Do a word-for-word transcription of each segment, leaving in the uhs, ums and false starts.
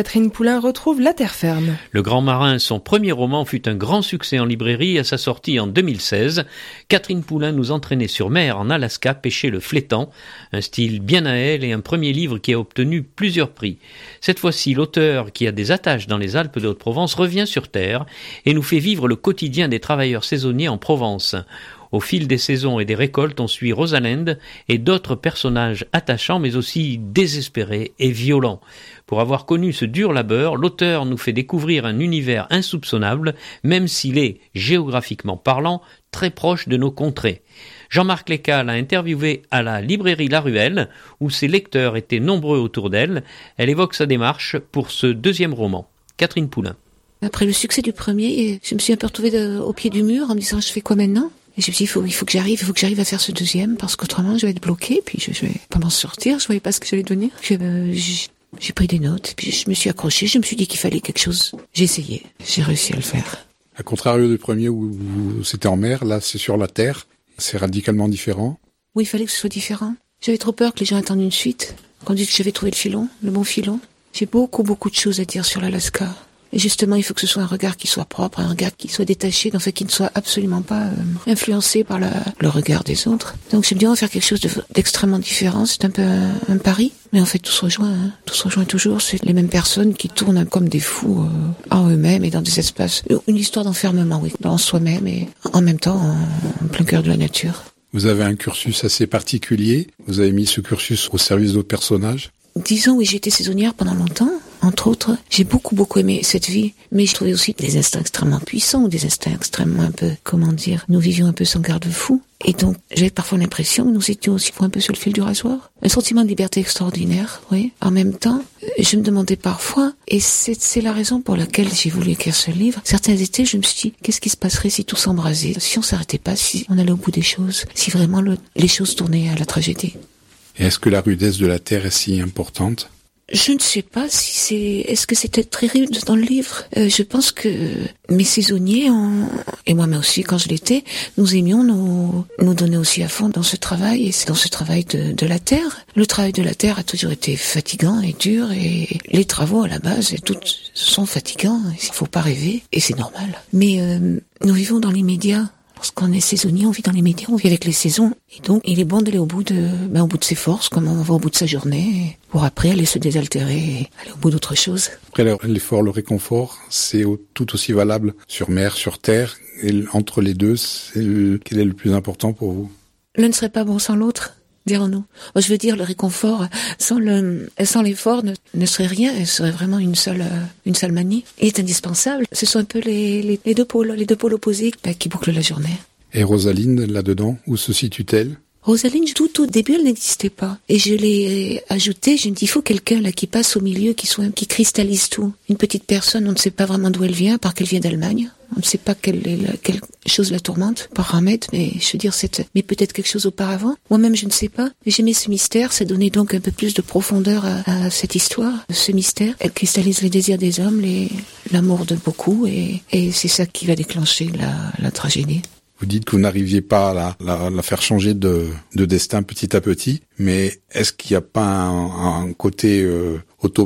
Catherine Poulain retrouve La Terre ferme. Le Grand Marin, son premier roman, fut un grand succès en librairie à sa sortie en deux mille seize. Catherine Poulain nous entraînait sur mer en Alaska pêcher le flétan, un style bien à elle et un premier livre qui a obtenu plusieurs prix. Cette fois-ci, l'auteur, qui a des attaches dans les Alpes de Haute-Provence, revient sur terre et nous fait vivre le quotidien des travailleurs saisonniers en Provence. Au fil des saisons et des récoltes, on suit Rosalind et d'autres personnages attachants mais aussi désespérés et violents. Pour avoir connu ce dur labeur, l'auteur nous fait découvrir un univers insoupçonnable, même s'il est, géographiquement parlant, très proche de nos contrées. Jean-Marc Lécal a interviewé à la librairie La Ruelle, où ses lecteurs étaient nombreux autour d'elle. Elle évoque sa démarche pour ce deuxième roman. Catherine Poulain. Après le succès du premier, je me suis un peu retrouvée de, au pied du mur en me disant je fais quoi maintenant ? Et je me suis dit, il faut, il faut que j'arrive, il faut que j'arrive à faire ce deuxième, parce qu'autrement, je vais être bloquée, puis je, je vais pas m'en sortir, je voyais pas ce que j'allais devenir. Je, euh, j'ai, j'ai pris des notes, puis je me suis accrochée, je me suis dit qu'il fallait quelque chose. J'ai essayé, j'ai réussi à le faire. À contrario du premier où, où c'était en mer, là, c'est sur la terre, c'est radicalement différent. Oui, il fallait que ce soit différent. J'avais trop peur que les gens attendent une suite, qu'on dise que j'avais trouvé le filon, le bon filon. J'ai beaucoup, beaucoup de choses à dire sur l'Alaska. Et justement, il faut que ce soit un regard qui soit propre, un regard qui soit détaché, en fait, qui ne soit absolument pas euh, influencé par la, le regard des autres. Donc, je me dis, on va faire quelque chose de, d'extrêmement différent. C'est un peu un, un pari, mais en fait, tout se rejoint. Hein. Tout se rejoint toujours. C'est les mêmes personnes qui tournent comme des fous euh, en eux-mêmes et dans des espaces. Une histoire d'enfermement, oui, dans soi-même et en même temps en, en plein cœur de la nature. Vous avez un cursus assez particulier. Vous avez mis ce cursus au service d'autres personnages. Disons, oui, j'ai été saisonnière pendant longtemps. Entre autres, j'ai beaucoup, beaucoup aimé cette vie, mais je trouvais aussi des instincts extrêmement puissants ou des instincts extrêmement un peu, comment dire, nous vivions un peu sans garde-fou. Et donc, j'avais parfois l'impression que nous étions aussi un peu sur le fil du rasoir. Un sentiment de liberté extraordinaire, oui. En même temps, je me demandais parfois, et c'est, c'est la raison pour laquelle j'ai voulu écrire ce livre, certains étés, je me suis dit, qu'est-ce qui se passerait si tout s'embrasait, si on s'arrêtait pas, si on allait au bout des choses, si vraiment le, les choses tournaient à la tragédie. Et est-ce que la rudesse de la terre est si importante ? Je ne sais pas si c'est... Est-ce que c'était très rude dans le livre ? euh, Je pense que mes saisonniers, ont... et moi-même aussi quand je l'étais, nous aimions nous, nous donner aussi à fond dans ce travail, et c'est dans ce travail de, de la terre. Le travail de la terre a toujours été fatigant et dur, et les travaux à la base, toutes sont fatigants, il ne faut pas rêver, et c'est normal. Mais euh, nous vivons dans l'immédiat. Lorsqu'on est saisonnier, on vit dans les médias, on vit avec les saisons. Et donc, il est bon d'aller au bout de, ben, au bout de ses forces, comme on va au bout de sa journée, pour après aller se désaltérer et aller au bout d'autre chose. Après, l'effort, le réconfort, c'est tout aussi valable sur mer, sur terre. Et entre les deux, c'est le, quel est le plus important pour vous ? L'un ne serait pas bon sans l'autre, dirons-nous. Moi, je veux dire, le réconfort, sans le, sans l'effort, ne, ne serait rien, ce serait vraiment une seule, une seule manie. Il est indispensable. Ce sont un peu les, les, les deux pôles, les deux pôles opposés, ben, qui bouclent la journée. Et Rosalind, là-dedans, où se situe-t-elle ? Rosalind, tout au début, elle n'existait pas. Et je l'ai ajoutée, je me dis, il faut quelqu'un là qui passe au milieu, qui soit, qui cristallise tout. Une petite personne, on ne sait pas vraiment d'où elle vient, par qu'elle vient d'Allemagne. On ne sait pas quelle, est la, quelle chose la tourmente, par Ahmed, mais je veux dire, c'est, mais peut-être quelque chose auparavant. Moi-même, je ne sais pas. Mais j'aimais ce mystère, ça donnait donc un peu plus de profondeur à, à cette histoire, ce mystère. Elle cristallise les désirs des hommes, les, l'amour de beaucoup, et, et c'est ça qui va déclencher la, la tragédie. Vous dites que vous n'arriviez pas à la, la, la faire changer de, de destin petit à petit, mais est-ce qu'il n'y a pas un, un côté euh, autobiographique ?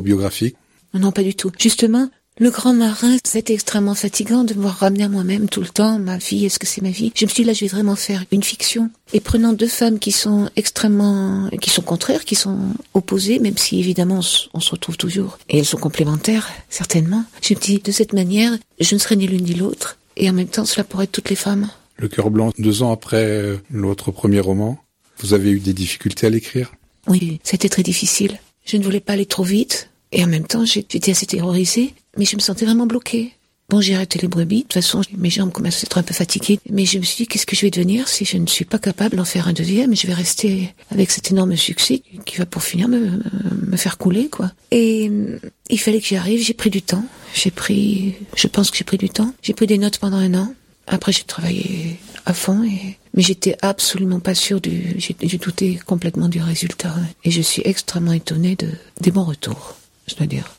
Non, pas du tout. Justement, le Grand Marin, c'était extrêmement fatigant de me ramener à moi-même tout le temps. Ma vie, est-ce que c'est ma vie ? Je me suis dit, là, je vais vraiment faire une fiction. Et prenant deux femmes qui sont extrêmement, qui sont contraires, qui sont opposées, même si évidemment on se retrouve toujours, et elles sont complémentaires, certainement. Je me dis, de cette manière, je ne serai ni l'une ni l'autre, et en même temps, cela pourrait être toutes les femmes. Le Cœur blanc, deux ans après votre premier roman, vous avez eu des difficultés à l'écrire ? Oui, c'était très difficile. Je ne voulais pas aller trop vite, et en même temps, j'étais assez terrorisée, mais je me sentais vraiment bloquée. Bon, j'ai arrêté les brebis, de toute façon, mes jambes commençaient à être un peu fatiguées, mais je me suis dit, qu'est-ce que je vais devenir si je ne suis pas capable d'en faire un deuxième, et je vais rester avec cet énorme succès qui va pour finir me, me faire couler, quoi. Et il fallait que j'y arrive, j'ai pris du temps, j'ai pris, je pense que j'ai pris du temps, j'ai pris des notes pendant un an. Après, j'ai travaillé à fond, et... mais j'étais absolument pas sûre du... J'ai, j'ai douté complètement du résultat. Et je suis extrêmement étonnée de... des bons retours, je dois dire.